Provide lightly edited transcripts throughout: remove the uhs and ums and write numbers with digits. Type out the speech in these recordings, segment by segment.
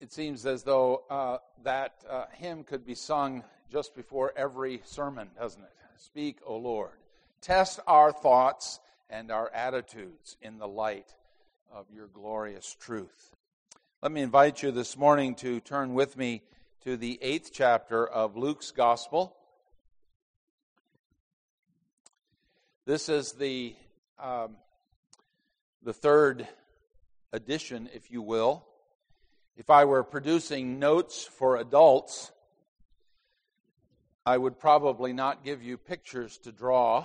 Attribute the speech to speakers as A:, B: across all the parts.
A: It seems as though that hymn could be sung just before every sermon, doesn't it? Speak, O Lord. Test our thoughts and our attitudes in the light of your glorious truth. Let me invite you this morning to turn with me to the 8th chapter of Luke's Gospel. This is the third edition, if you will. If I were producing notes for adults, I would probably not give you pictures to draw.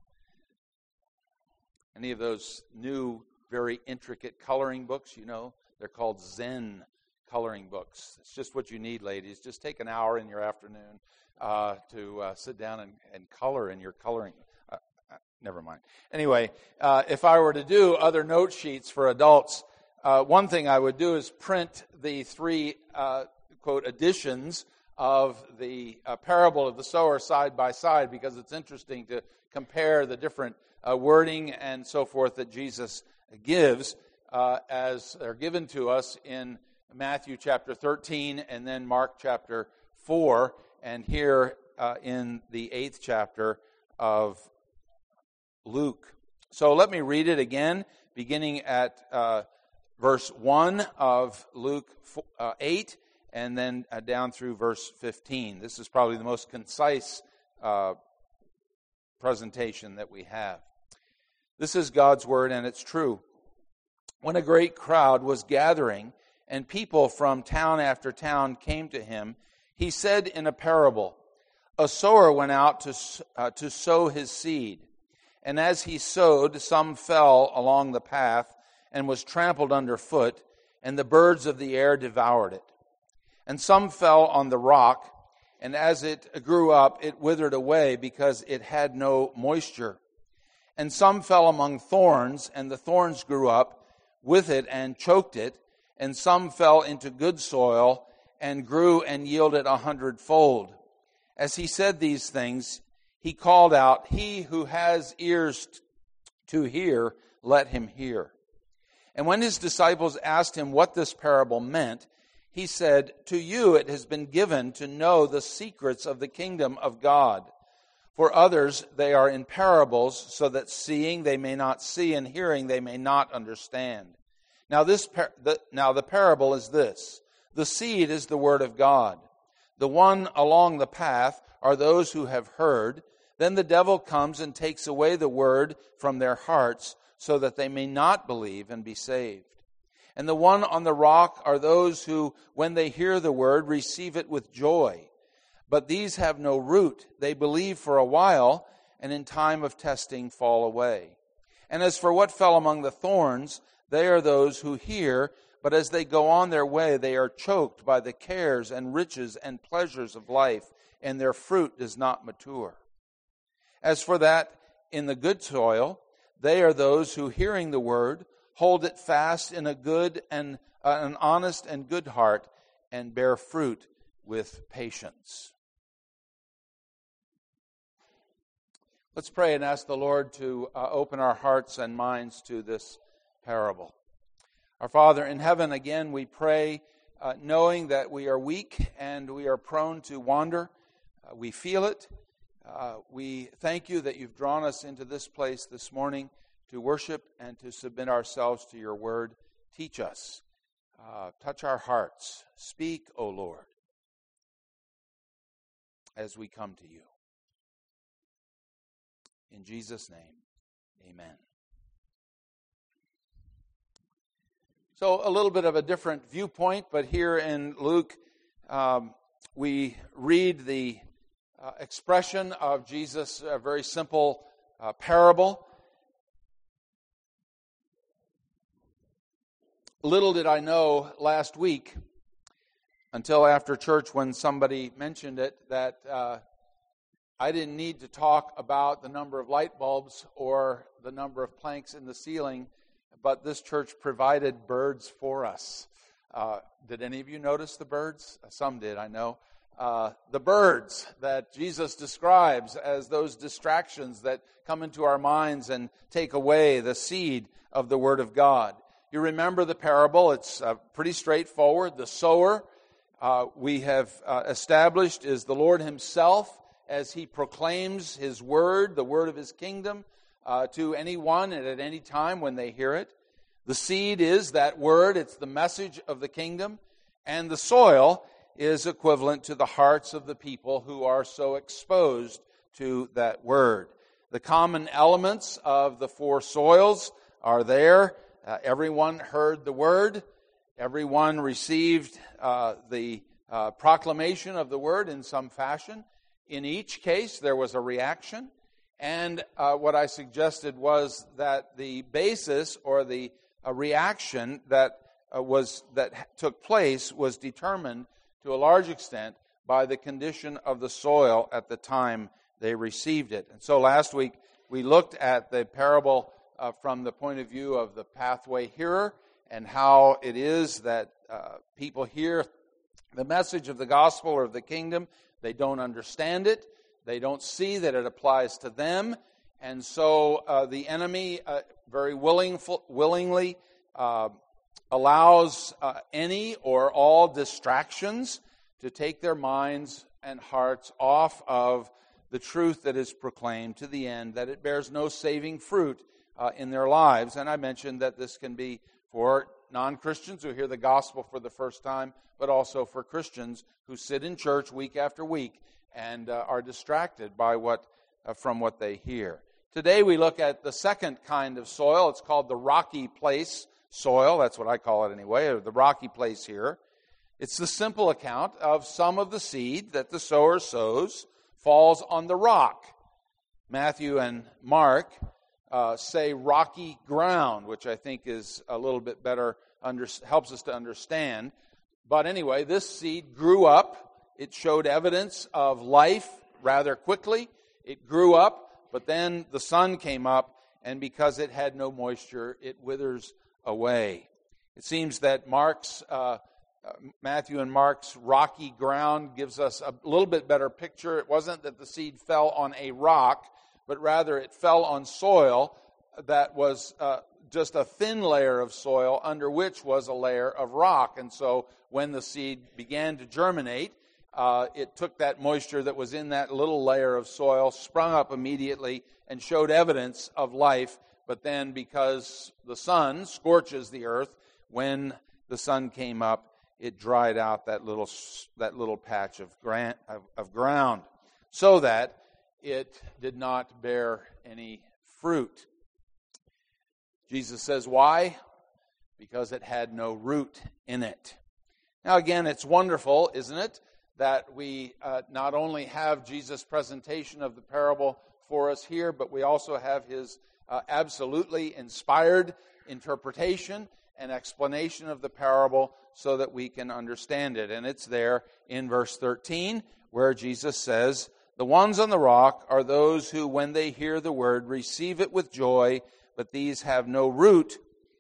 A: Any of those new, very intricate coloring books, you know, they're called Zen coloring books. It's just what you need, ladies. Just take an hour in your afternoon to sit down and color in your coloring. Never mind. Anyway, if I were to do other note sheets for adults, one thing I would do is print the three, quote, editions of the parable of the sower side by side, because it's interesting to compare the different wording and so forth that Jesus gives as they're given to us in Matthew chapter 13 and then Mark chapter 4 and here in the 8th chapter of Luke. So let me read it again, beginning at verse 1 of Luke 8 and then down through verse 15. This is probably the most concise presentation that we have. This is God's word, and it's true. When a great crowd was gathering, and people from town after town came to him, he said in a parable, "A sower went out to sow his seed. And as he sowed, some fell along the path and was trampled underfoot, and the birds of the air devoured it. And some fell on the rock, and as it grew up, it withered away because it had no moisture. And some fell among thorns, and the thorns grew up with it and choked it. And some fell into good soil and grew and yielded 100-fold. As he said these things, he called out, 'He who has ears to hear, let him hear.' And when his disciples asked him what this parable meant, he said, 'To you it has been given to know the secrets of the kingdom of God. For others they are in parables, so that seeing they may not see, and hearing they may not understand. Now the parable is this: the seed is the word of God. The one along the path are those who have heard. Then the devil comes and takes away the word from their hearts, so that they may not believe and be saved. And the one on the rock are those who, when they hear the word, receive it with joy. But these have no root. They believe for a while, and in time of testing fall away. And as for what fell among the thorns, they are those who hear, but as they go on their way, they are choked by the cares and riches and pleasures of life, and their fruit does not mature. As for that in the good soil, they are those who, hearing the word, hold it fast in a good and an honest and good heart, and bear fruit with patience." Let's pray and ask the Lord to open our hearts and minds to this parable. Our Father in heaven, again we pray, knowing that we are weak and we are prone to wander. We feel it. We thank you that you've drawn us into this place this morning to worship and to submit ourselves to your word. Teach us. Touch our hearts. Speak, O Lord, as we come to you. In Jesus' name, amen. So a little bit of a different viewpoint, but here in Luke, we read the expression of Jesus' very simple parable. Little did I know last week, until after church when somebody mentioned it, that I didn't need to talk about the number of light bulbs or the number of planks in the ceiling, but this church provided birds for us. Did any of you notice the birds? Some did, I know. The birds that Jesus describes as those distractions that come into our minds and take away the seed of the Word of God. You remember the parable. It's pretty straightforward. The sower, we have established, is the Lord himself as he proclaims his word, the word of his kingdom, to anyone and at any time when they hear it. The seed is that word. It's the message of the kingdom. And the soil is equivalent to the hearts of the people who are so exposed to that word. The common elements of the four soils are there. Everyone heard the word. Everyone received the proclamation of the word in some fashion. In each case, there was a reaction. And what I suggested was that the basis or the reaction that took place was determined to a large extent by the condition of the soil at the time they received it. And so last week we looked at the parable from the point of view of the pathway hearer and how it is that people hear the message of the gospel or of the kingdom. They don't understand it. They don't see that it applies to them. And so the enemy very willingly allows any or all distractions to take their minds and hearts off of the truth that is proclaimed to the end, that it bears no saving fruit in their lives. And I mentioned that this can be for non-Christians who hear the gospel for the first time, but also for Christians who sit in church week after week and are distracted by from what they hear. Today we look at the second kind of soil. It's called the rocky place soil. That's what I call it anyway, or the rocky place here. It's the simple account of some of the seed that the sower sows falls on the rock. Matthew and Mark say rocky ground, which I think is a little bit better, helps us to understand. But anyway, this seed grew up. It showed evidence of life rather quickly. It grew up, but then the sun came up, and because it had no moisture, it withers away. It seems that Matthew and Mark's rocky ground gives us a little bit better picture. It wasn't that the seed fell on a rock, but rather it fell on soil that was just a thin layer of soil under which was a layer of rock. And so when the seed began to germinate, it took that moisture that was in that little layer of soil, sprung up immediately, and showed evidence of life. But then because the sun scorches the earth, when the sun came up, it dried out that little patch of ground, so that it did not bear any fruit. Jesus says, why? Because it had no root in it. Now again, it's wonderful, isn't it, that we not only have Jesus' presentation of the parable for us here, but we also have his absolutely inspired interpretation and explanation of the parable so that we can understand it. And it's there in verse 13 where Jesus says, "The ones on the rock are those who, when they hear the word, receive it with joy, but these have no root.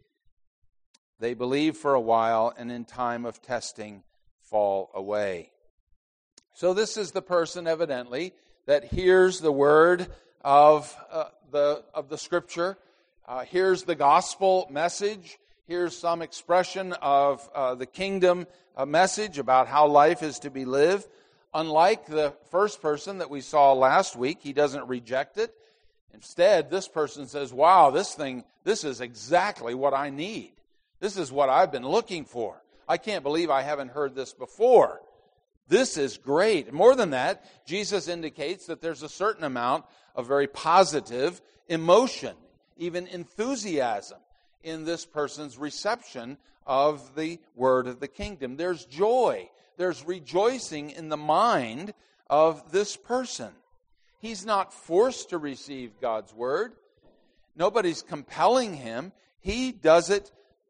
A: They believe for a while, and in time of testing fall away." So this is the person, evidently, that hears the word of the Scripture, hears the gospel message, hears some expression of the kingdom message about how life is to be lived. Unlike the first person that we saw last week, he doesn't reject it. Instead, this person says, wow, this is exactly what I need. This is what I've been looking for. I can't believe I haven't heard this before. This is great. More than that, Jesus indicates that there's a certain amount of very positive emotion, even enthusiasm, in this person's reception of the word of the kingdom. There's joy. There's rejoicing in the mind of this person. He's not forced to receive God's word. Nobody's compelling him. He does it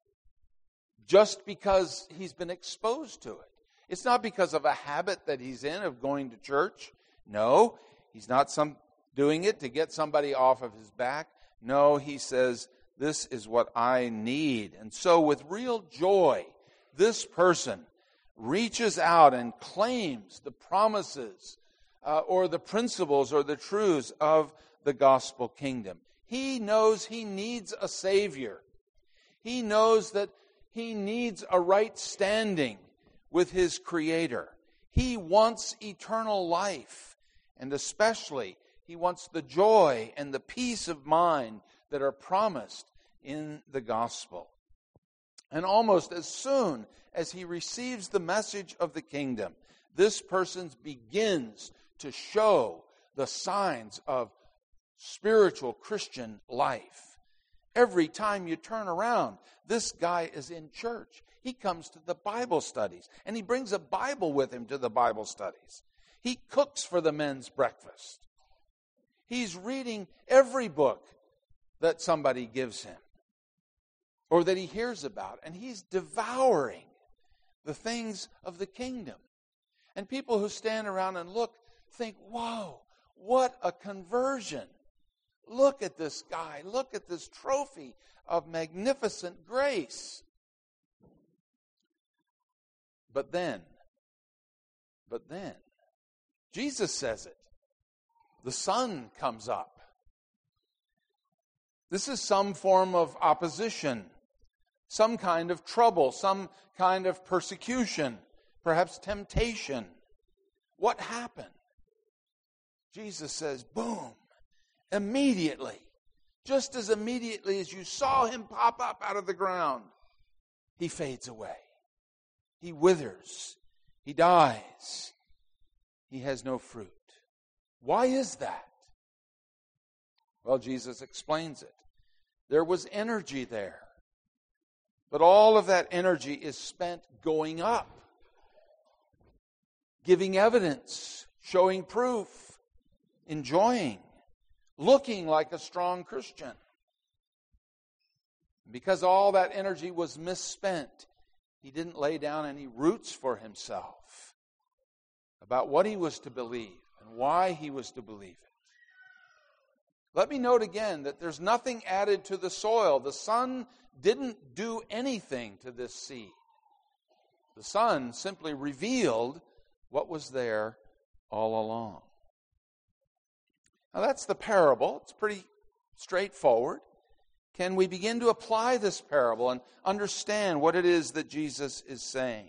A: just because he's been exposed to it. It's not because of a habit that he's in of going to church. No, he's not doing it to get somebody off of his back. No, he says, this is what I need. And so with real joy, this person reaches out and claims the promises or the principles or the truths of the gospel kingdom. He knows he needs a Savior. He knows that he needs a right standing with his Creator. He wants eternal life, and especially he wants the joy and the peace of mind that are promised in the gospel. And almost as soon as he receives the message of the kingdom, this person begins to show the signs of spiritual Christian life. Every time you turn around, this guy is in church. He comes to the Bible studies, and he brings a Bible with him to the Bible studies. He cooks for the men's breakfast. He's reading every book that somebody gives him or that he hears about, and he's devouring the things of the kingdom. And people who stand around and look think, whoa, what a conversion. Look at this guy. Look at this trophy of magnificent grace. But then, Jesus says it. The sun comes up. This is some form of opposition, some kind of trouble, some kind of persecution, perhaps temptation. What happened? Jesus says, boom, immediately, just as immediately as you saw him pop up out of the ground, he fades away. He withers. He dies. He has no fruit. Why is that? Well, Jesus explains it. There was energy there. But all of that energy is spent going up, giving evidence, showing proof, enjoying, looking like a strong Christian. Because all that energy was misspent, he didn't lay down any roots for himself about what he was to believe and why he was to believe it. Let me note again that there's nothing added to the soil. The sun didn't do anything to this seed. The sun simply revealed what was there all along. Now that's the parable. It's pretty straightforward. Can we begin to apply this parable and understand what it is that Jesus is saying?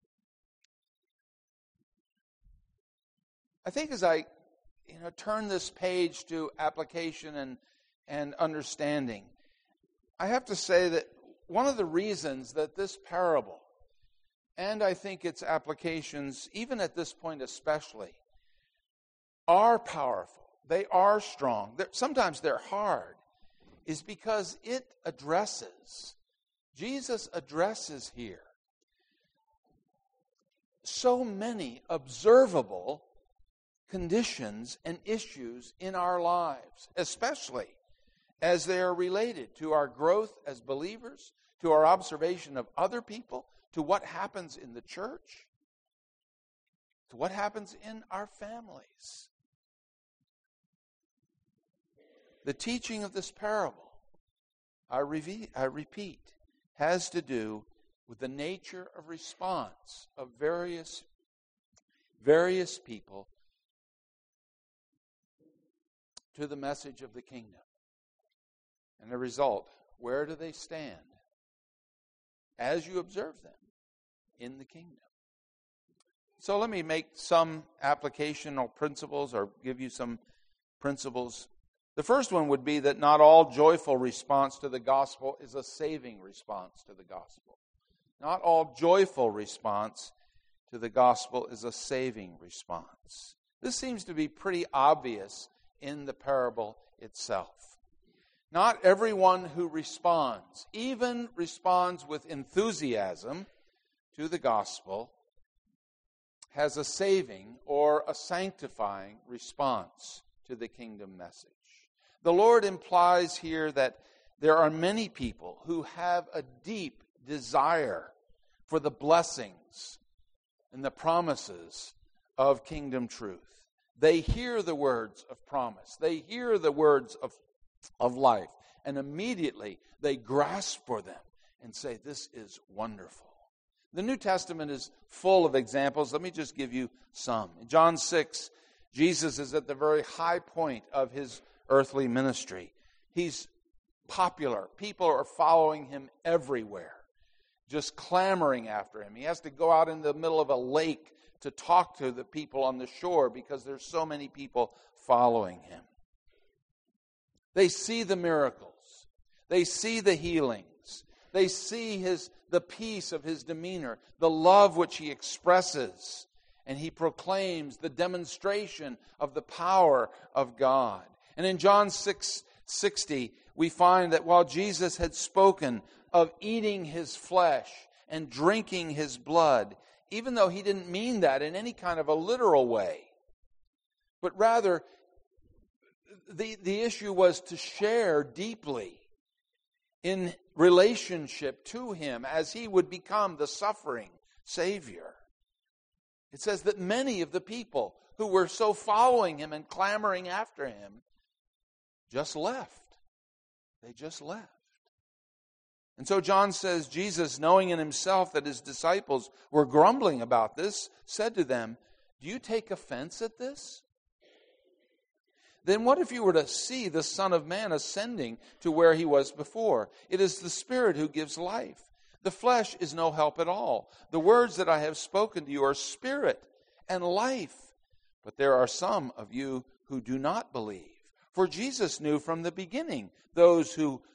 A: I think as I turn this page to application and understanding, I have to say that one of the reasons that this parable, and I think its applications, even at this point especially, are powerful, they are strong, sometimes they're hard, is because Jesus addresses here so many observable conditions and issues in our lives, especially as they are related to our growth as believers, to our observation of other people, to what happens in the church, to what happens in our families. The teaching of this parable, I repeat, has to do with the nature of response of various people to the message of the kingdom. And the result, where do they stand as you observe them in the kingdom? So let me make some applicational principles or give you some principles. The first one would be that not all joyful response to the gospel is a saving response to the gospel. Not all joyful response to the gospel is a saving response. This seems to be pretty obvious in the parable itself. Not everyone who responds, even responds with enthusiasm to the gospel, has a saving or a sanctifying response to the kingdom message. The Lord implies here that there are many people who have a deep desire for the blessings and the promises of kingdom truth. They hear the words of promise. They hear the words of life. And immediately they grasp for them and say, this is wonderful. The New Testament is full of examples. Let me just give you some. In John 6, Jesus is at the very high point of his earthly ministry. He's popular. People are following him everywhere, just clamoring after him. He has to go out in the middle of a lake to talk to the people on the shore because there's so many people following him. They see the miracles. They see the healings. They see the peace of his demeanor, the love which he expresses. And he proclaims the demonstration of the power of God. And in John 6:60, we find that while Jesus had spoken of eating his flesh and drinking his blood, even though he didn't mean that in any kind of a literal way, but rather the issue was to share deeply in relationship to him as he would become the suffering Savior. It says that many of the people who were so following him and clamoring after him just left. They just left. And so John says, Jesus, knowing in himself that his disciples were grumbling about this, said to them, "Do you take offense at this? Then what if you were to see the Son of Man ascending to where he was before? It is the Spirit who gives life. The flesh is no help at all. The words that I have spoken to you are spirit and life. But there are some of you who do not believe." For Jesus knew from the beginning there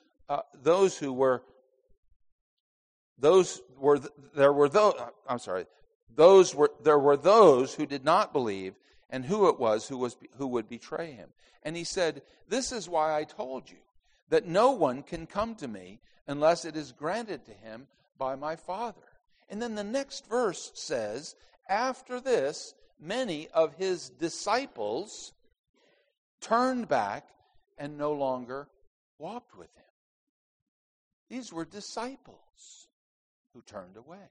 A: were those who did not believe, and who it was who would betray him. And he said, "This is why I told you that no one can come to me unless it is granted to him by my Father." And then the next verse says, after this, many of his disciples turned back and no longer walked with him. These were disciples who turned away.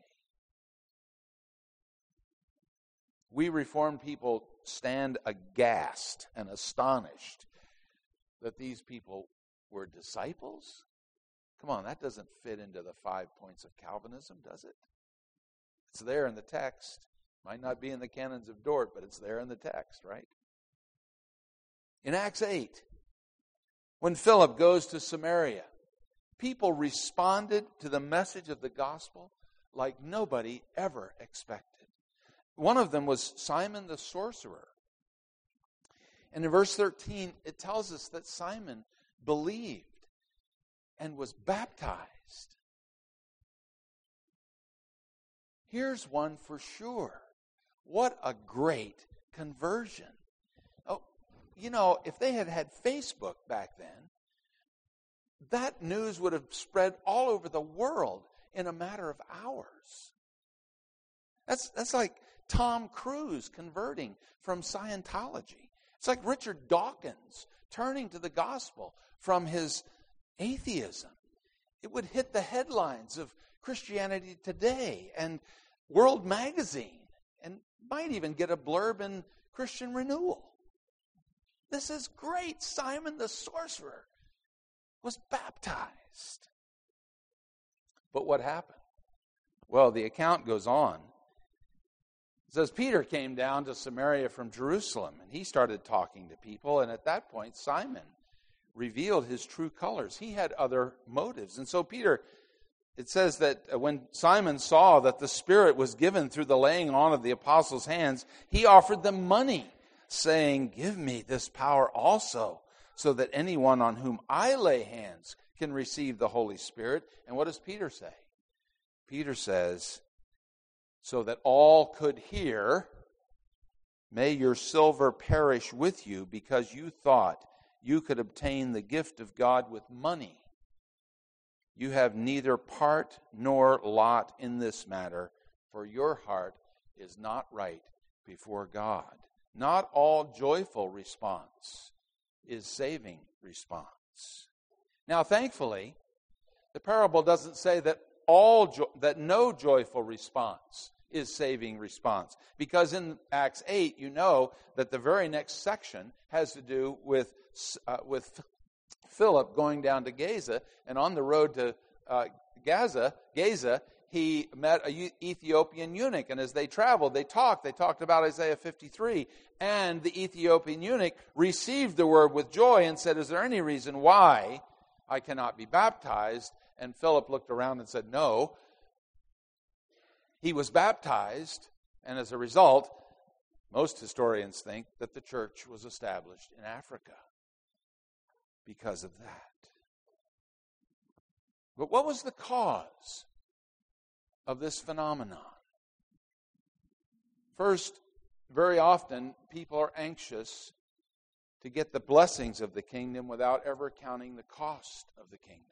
A: We Reformed people stand aghast and astonished that these people were disciples. Come on, that doesn't fit into the 5 points of Calvinism, does it? It's there in the text. Might not be in the canons of Dort, but it's there in the text, right? In Acts 8, when Philip goes to Samaria, people responded to the message of the gospel like nobody ever expected. One of them was Simon the sorcerer. And in verse 13, it tells us that Simon believed and was baptized. Here's one for sure. What a great conversion. Oh, if they had had Facebook back then, that news would have spread all over the world in a matter of hours. That's like Tom Cruise converting from Scientology. It's like Richard Dawkins turning to the gospel from his atheism. It would hit the headlines of Christianity Today and World Magazine, and might even get a blurb in Christian Renewal. This is great. Simon the sorcerer was baptized. But what happened? Well, the account goes on. It says Peter came down to Samaria from Jerusalem, and he started talking to people, and at that point Simon revealed his true colors. He had other motives. And so Peter, it says that when Simon saw that the Spirit was given through the laying on of the apostles' hands, he offered them money, saying, "Give me this power also, so that anyone on whom I lay hands can receive the Holy Spirit." And what does Peter say? Peter says, "So that all could hear, may your silver perish with you, because you thought you could obtain the gift of God with money. You have neither part nor lot in this matter, for your heart is not right before God." Not all joyful response is saving response. Now, thankfully, the parable doesn't say that no joyful response is saving response, because in Acts 8, you know that the very next section has to do with Philip going down to Gaza, and on the road to Gaza, he met an Ethiopian eunuch, and as they traveled, they talked about Isaiah 53, and the Ethiopian eunuch received the word with joy and said, "Is there any reason why I cannot be baptized. And Philip looked around and said, no. He was baptized, and as a result, most historians think that the church was established in Africa because of that. But what was the cause of this phenomenon? First, very often people are anxious to get the blessings of the kingdom without ever counting the cost of the kingdom.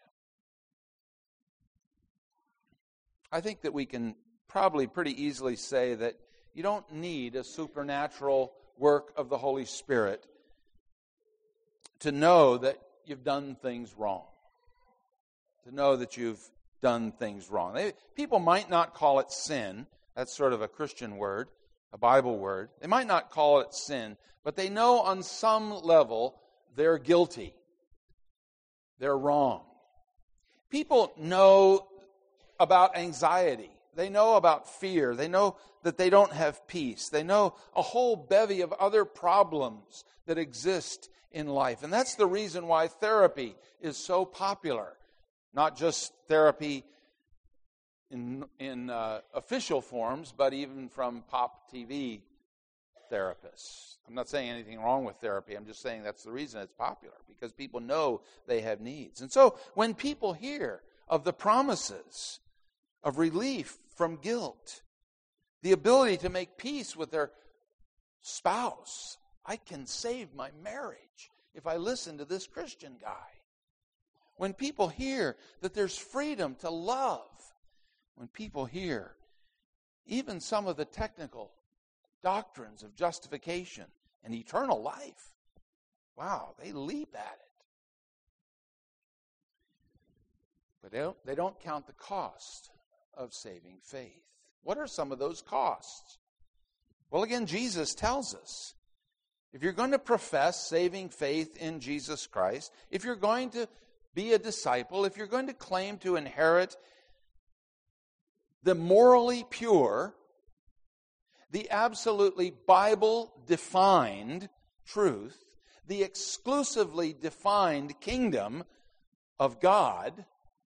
A: I think that we can probably pretty easily say that you don't need a supernatural work of the Holy Spirit to know that you've done things wrong. To know that you've done things wrong. People might not call it sin. That's sort of a Christian word, a Bible word. They might not call it sin, but they know on some level they're guilty. They're wrong. People know about anxiety. They know about fear. They know that they don't have peace. They know a whole bevy of other problems that exist in life. And that's the reason why therapy is so popular. Not just therapy in official forms, but even from pop TV therapists. I'm not saying anything wrong with therapy. I'm just saying that's the reason it's popular, because people know they have needs. And so when people hear of the promises of relief from guilt, the ability to make peace with their spouse, I can save my marriage if I listen to this Christian guy. When people hear that there's freedom to love, when people hear even some of the technical doctrines of justification and eternal life, wow, they leap at it. But they don't count the cost of saving faith. What are some of those costs? Well, again, Jesus tells us, if you're going to profess saving faith in Jesus Christ, if you're going to be a disciple, if you're going to claim to inherit the morally pure, the absolutely Bible-defined truth, the exclusively defined kingdom of God,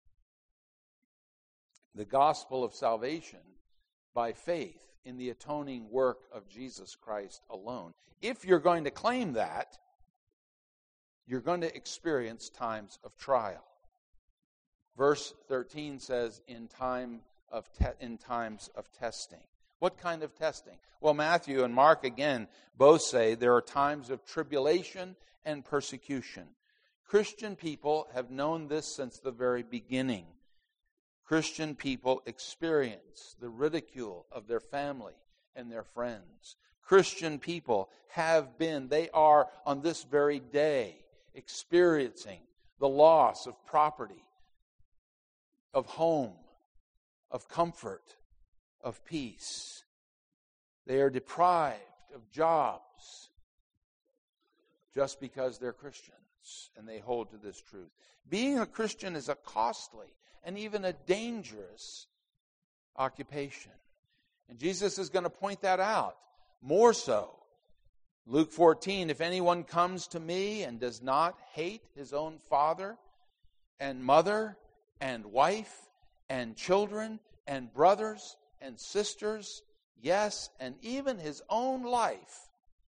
A: the gospel of salvation by faith in the atoning work of Jesus Christ alone. If you're going to claim that, you're going to experience times of trial. Verse 13 says, in times of testing. What kind of testing? Well, Matthew and Mark, again, both say there are times of tribulation and persecution. Christian people have known this since the very beginning. Christian people experience the ridicule of their family and their friends. Christian people they are on this very day experiencing the loss of property, of home, of comfort, of peace. They are deprived of jobs just because they're Christians and they hold to this truth. Being a Christian is a costly and even a dangerous occupation. And Jesus is going to point that out more so. Luke 14, if anyone comes to me and does not hate his own father and mother and wife and children and brothers and sisters, yes, and even his own life,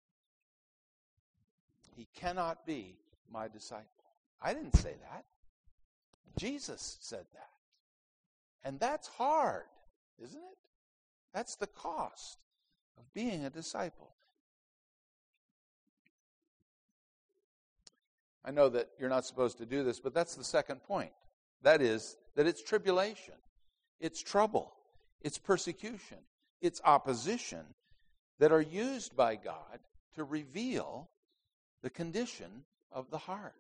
A: he cannot be my disciple. I didn't say that. Jesus said that. And that's hard, isn't it? That's the cost of being a disciple. I know that you're not supposed to do this, but that's the second point. That is, that it's tribulation, it's trouble, it's persecution, it's opposition that are used by God to reveal the condition of the heart.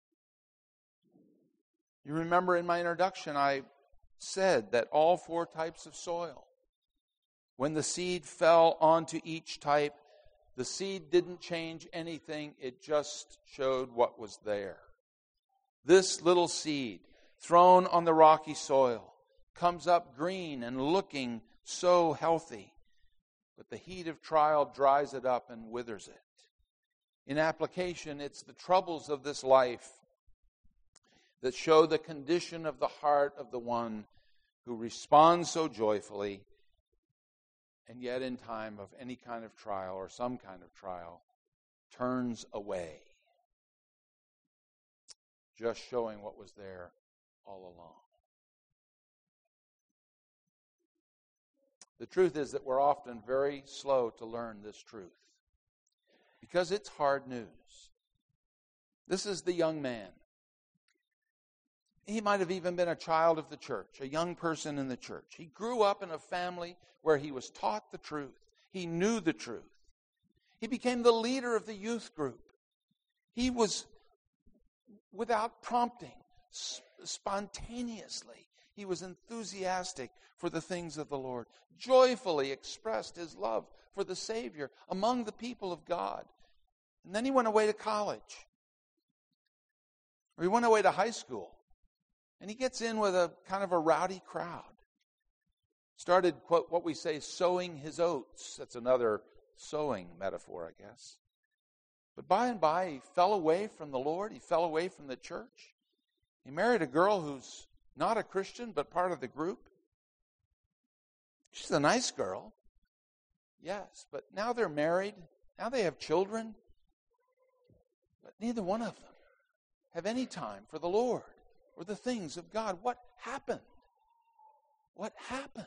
A: You remember in my introduction, I said that all four types of soil, when the seed fell onto each type, the seed didn't change anything, it just showed what was there. This little seed, thrown on the rocky soil, comes up green and looking so healthy, but the heat of trial dries it up and withers it. In application, it's the troubles of this life that show the condition of the heart of the one who responds so joyfully, and yet in time of any kind of trial or some kind of trial, turns away, just showing what was there all along. The truth is that we're often very slow to learn this truth because it's hard news. This is the young man. He might have even been a child of the church, a young person in the church. He grew up in a family where he was taught the truth. He knew the truth. He became the leader of the youth group. He was, without prompting, spontaneously, he was enthusiastic for the things of the Lord, joyfully expressed his love for the Savior among the people of God. And then he went away to college, or he went away to high school. And he gets in with a kind of a rowdy crowd. Started, quote, what we say, sowing his oats. That's another sowing metaphor, I guess. But by and by, he fell away from the Lord. He fell away from the church. He married a girl who's not a Christian, but part of the group. She's a nice girl. Yes, but now they're married. Now they have children. But neither one of them have any time for the Lord or the things of God. What happened? What happened?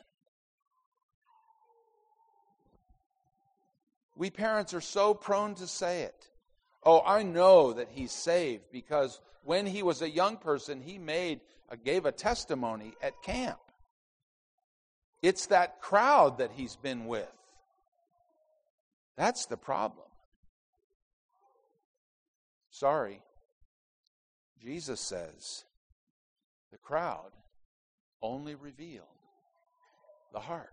A: We parents are so prone to say it. Oh, I know that he's saved because when he was a young person, he gave a testimony at camp. It's that crowd that he's been with. That's the problem. Sorry. Jesus says, the crowd only revealed the heart.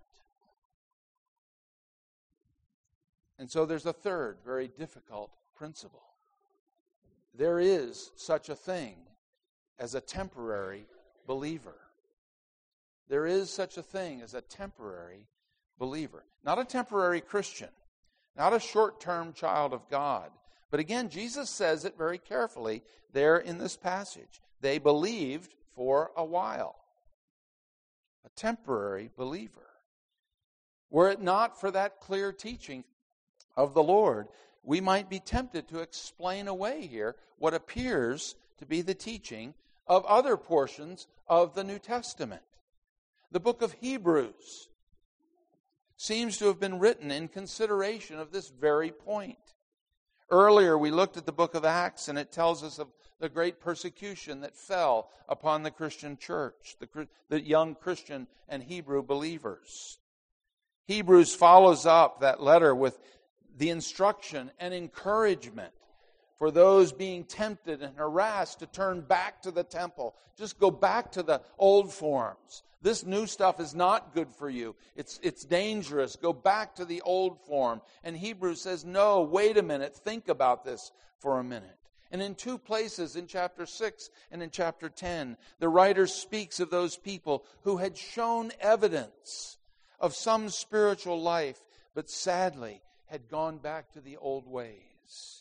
A: And so there's a third very difficult principle. There is such a thing as a temporary believer. There is such a thing as a temporary believer. Not a temporary Christian. Not a short-term child of God. But again, Jesus says it very carefully there in this passage. They believed for a while. A temporary believer. Were it not for that clear teaching of the Lord, we might be tempted to explain away here what appears to be the teaching of other portions of the New Testament. The book of Hebrews seems to have been written in consideration of this very point. Earlier we looked at the book of Acts, and it tells us of the great persecution that fell upon the Christian church, the young Christian and Hebrew believers. Hebrews follows up that letter with the instruction and encouragement for those being tempted and harassed to turn back to the temple. Just go back to the old forms. This new stuff is not good for you. It's dangerous. Go back to the old form. And Hebrews says, no, wait a minute. Think about this for a minute. And in two places, in chapter 6 and in chapter 10, the writer speaks of those people who had shown evidence of some spiritual life, but sadly had gone back to the old ways.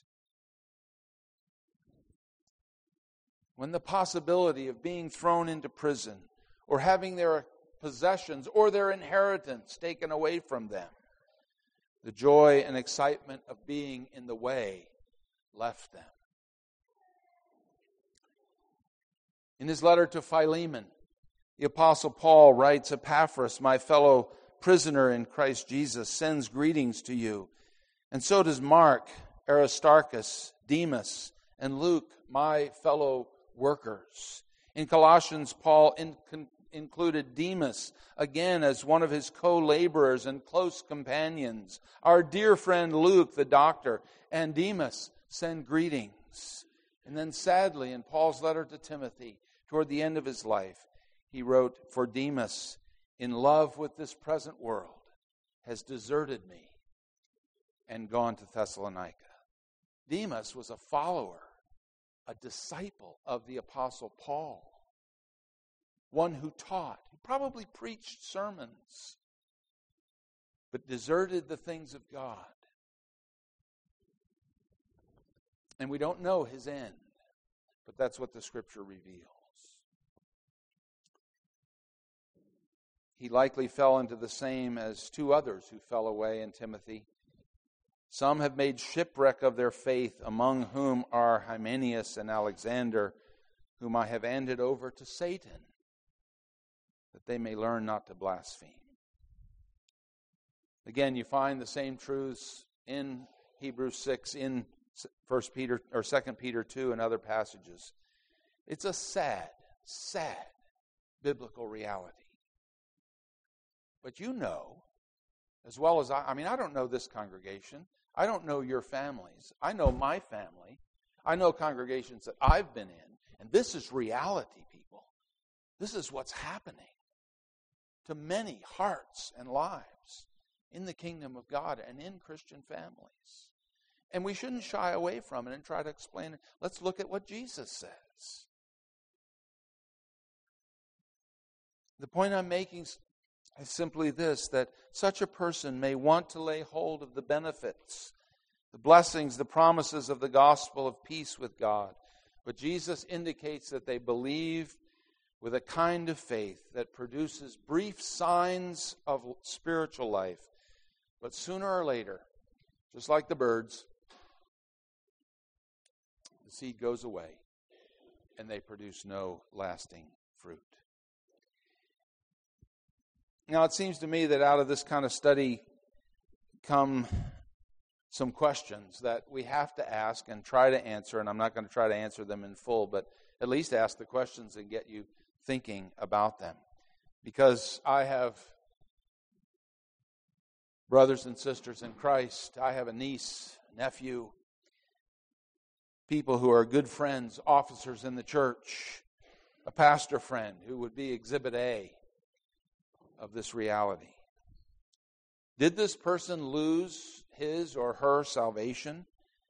A: When the possibility of being thrown into prison or having their possessions or their inheritance taken away from them, the joy and excitement of being in the way left them. In his letter to Philemon, the Apostle Paul writes, Epaphras, my fellow prisoner in Christ Jesus, sends greetings to you. And so does Mark, Aristarchus, Demas, and Luke, my fellow workers. In Colossians, Paul included Demas again as one of his co-laborers and close companions. Our dear friend Luke, the doctor, and Demas send greetings. And then sadly, in Paul's letter to Timothy, toward the end of his life, he wrote, for Demas, in love with this present world, has deserted me and gone to Thessalonica. Demas was a follower, a disciple of the Apostle Paul. One who taught, who probably preached sermons, but deserted the things of God. And we don't know his end, but that's what the Scripture reveals. he likely fell into the same as two others who fell away in Timothy. Some have made shipwreck of their faith, among whom are Hymenaeus and Alexander, whom I have handed over to Satan, that they may learn not to blaspheme. Again, you find the same truths in Hebrews 6, in 1 Peter or 2 Peter 2, and other passages. It's a sad, sad biblical reality. But you know, as well as I don't know this congregation. I don't know your families. I know my family. I know congregations that I've been in. And this is reality, people. This is what's happening to many hearts and lives in the kingdom of God and in Christian families. And we shouldn't shy away from it and try to explain it. Let's look at what Jesus says. The point I'm making is simply this, that such a person may want to lay hold of the benefits, the blessings, the promises of the gospel of peace with God. But Jesus indicates that they believe with a kind of faith that produces brief signs of spiritual life. But sooner or later, just like the birds, the seed goes away and they produce no lasting fruit. Now, it seems to me that out of this kind of study come some questions that we have to ask and try to answer, and I'm not going to try to answer them in full, but at least ask the questions and get you thinking about them. Because I have brothers and sisters in Christ. I have a niece, nephew, people who are good friends, officers in the church, a pastor friend who would be Exhibit A of this reality. Did this person lose his or her salvation?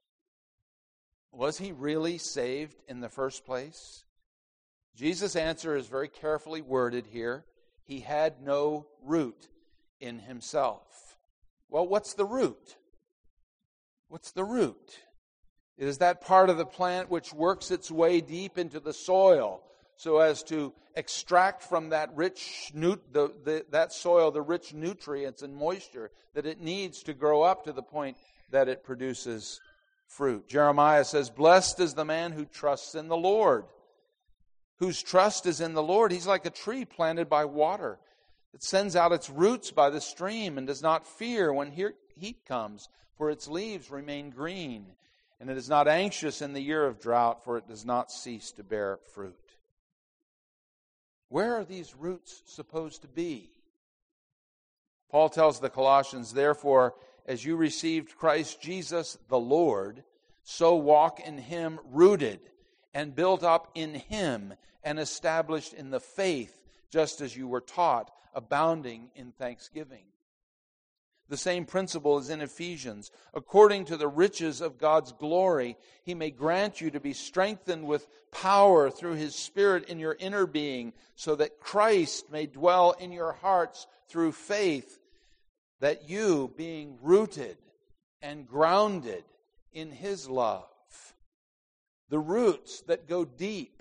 A: Was he really saved in the first place? Jesus' answer is very carefully worded here. He had no root in himself. Well, what's the root? What's the root? It is that part of the plant which works its way deep into the soil so as to extract from that rich that soil the rich nutrients and moisture that it needs to grow up to the point that it produces fruit. Jeremiah says, "Blessed is the man who trusts in the Lord." Whose trust is in the Lord. He's like a tree planted by water. It sends out its roots by the stream and does not fear when heat comes, for its leaves remain green. And it is not anxious in the year of drought, for it does not cease to bear fruit. Where are these roots supposed to be? Paul tells the Colossians, "Therefore, as you received Christ Jesus the Lord, so walk in Him, rooted and built up in Him and established in the faith, just as you were taught, abounding in thanksgiving." The same principle is in Ephesians. "According to the riches of God's glory, He may grant you to be strengthened with power through His Spirit in your inner being, so that Christ may dwell in your hearts through faith, that you, being rooted and grounded in His love." The roots that go deep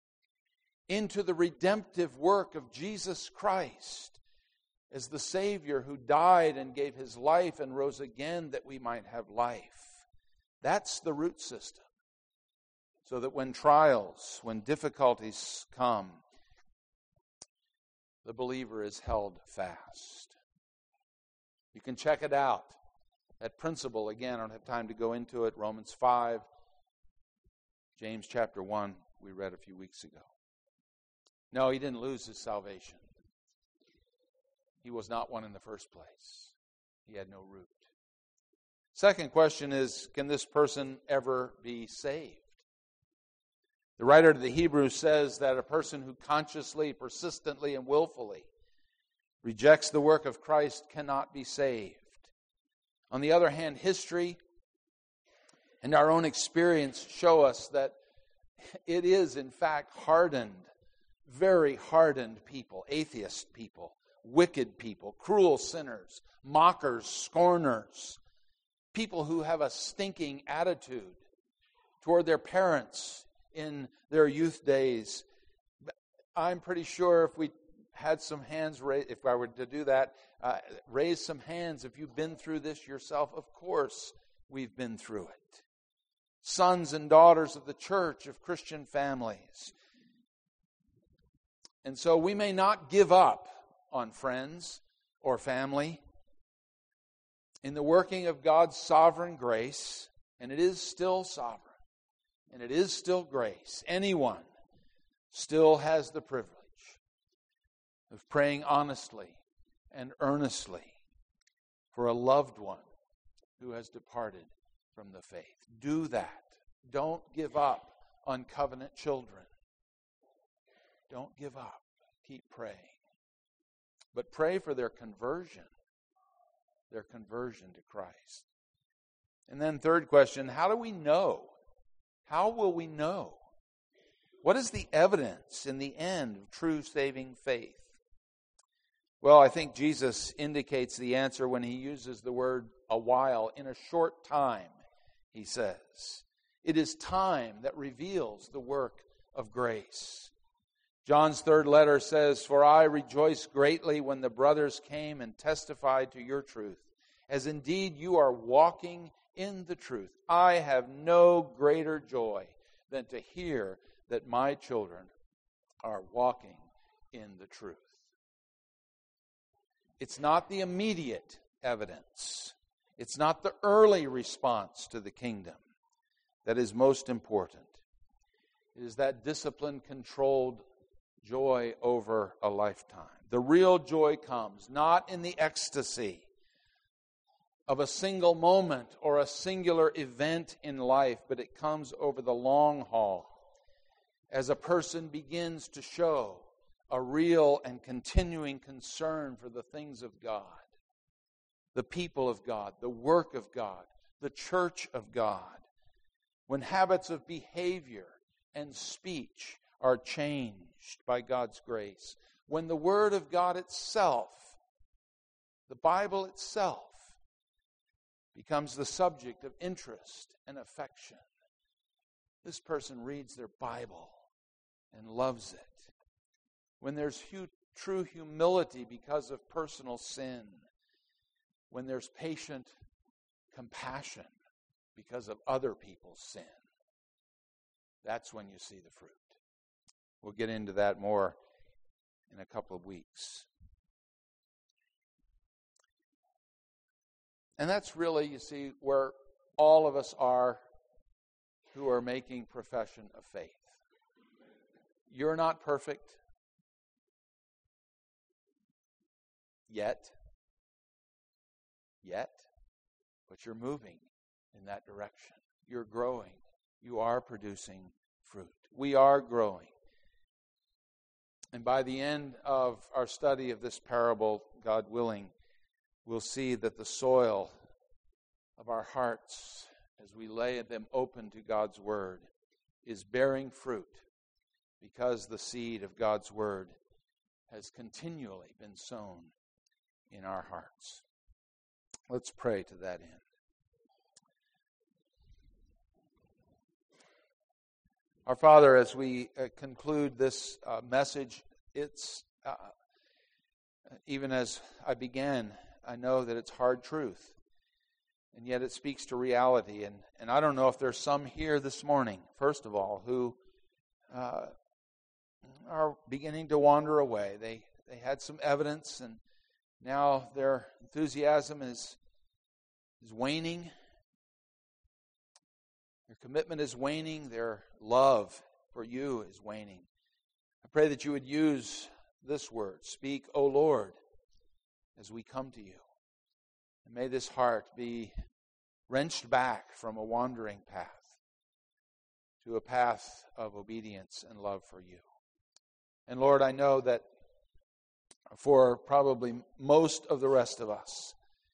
A: into the redemptive work of Jesus Christ as the Savior who died and gave His life and rose again that we might have life. That's the root system. So that when trials, when difficulties come, the believer is held fast. You can check it out. That principle, again, I don't have time to go into it. Romans 5, James chapter 1, we read a few weeks ago. No, he didn't lose his salvation. He was not one in the first place. He had no root. Second question is, can this person ever be saved? The writer to the Hebrews says that a person who consciously, persistently, and willfully rejects the work of Christ cannot be saved. On the other hand, history and our own experience show us that it is, in fact, hardened, very hardened people, atheist people, wicked people, cruel sinners, mockers, scorners, people who have a stinking attitude toward their parents in their youth days. I'm pretty sure if we had some hands raised, if I were to do that, raise some hands if you've been through this yourself. Of course, we've been through it. Sons and daughters of the church, of Christian families. And so we may not give up on friends or family. In the working of God's sovereign grace, and it is still sovereign, and it is still grace, anyone still has the privilege of praying honestly and earnestly for a loved one who has departed from the faith. Do that. Don't give up on covenant children. Don't give up. Keep praying. But pray for their conversion to Christ. And then third question, how do we know? How will we know? What is the evidence in the end of true saving faith? Well, I think Jesus indicates the answer when he uses the word a while. In a short time, he says. It is time that reveals the work of grace. John's third letter says, "For I rejoice greatly when the brothers came and testified to your truth, as indeed you are walking in the truth. I have no greater joy than to hear that my children are walking in the truth." It's not the immediate evidence. It's not the early response to the kingdom that is most important. It is that discipline-controlled joy over a lifetime. The real joy comes not in the ecstasy of a single moment or a singular event in life, but it comes over the long haul as a person begins to show a real and continuing concern for the things of God, the people of God, the work of God, the church of God. When habits of behavior and speech are changed by God's grace. When the Word of God itself, the Bible itself, becomes the subject of interest and affection. This person reads their Bible and loves it. When there's true humility because of personal sin. When there's patient compassion because of other people's sin. That's when you see the fruit. We'll get into that more in a couple of weeks. And that's really, you see, where all of us are who are making profession of faith. You're not perfect yet, but you're moving in that direction. You're growing. You are producing fruit. We are growing. And by the end of our study of this parable, God willing, we'll see that the soil of our hearts, as we lay them open to God's Word, is bearing fruit because the seed of God's Word has continually been sown in our hearts. Let's pray to that end. Our Father, as we conclude this message, it's even as I began, I know that it's hard truth, and yet it speaks to reality. And I don't know if there's some here this morning, first of all, who are beginning to wander away. They had some evidence, and now their enthusiasm is waning. Their commitment is waning. Their love for you is waning. I pray that you would use this word, "Speak, O Lord," as we come to you. And may this heart be wrenched back from a wandering path to a path of obedience and love for you. And Lord, I know that for probably most of the rest of us,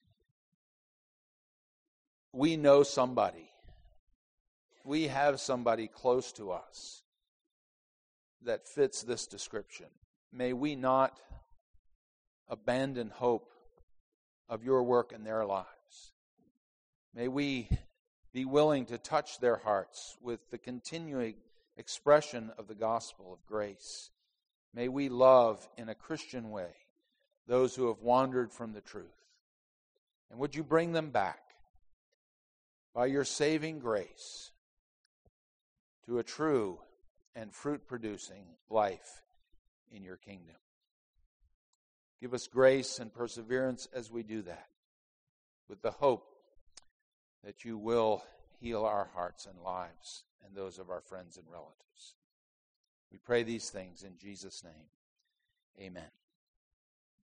A: we know somebody. We have somebody close to us that fits this description. May we not abandon hope of your work in their lives. May we be willing to touch their hearts with the continuing expression of the gospel of grace May we love in a Christian way those who have wandered from the truth. And would you bring them back by your saving grace to a true and fruit-producing life in your kingdom. Give us grace and perseverance as we do that, with the hope that you will heal our hearts and lives and those of our friends and relatives. We pray these things in Jesus' name. Amen.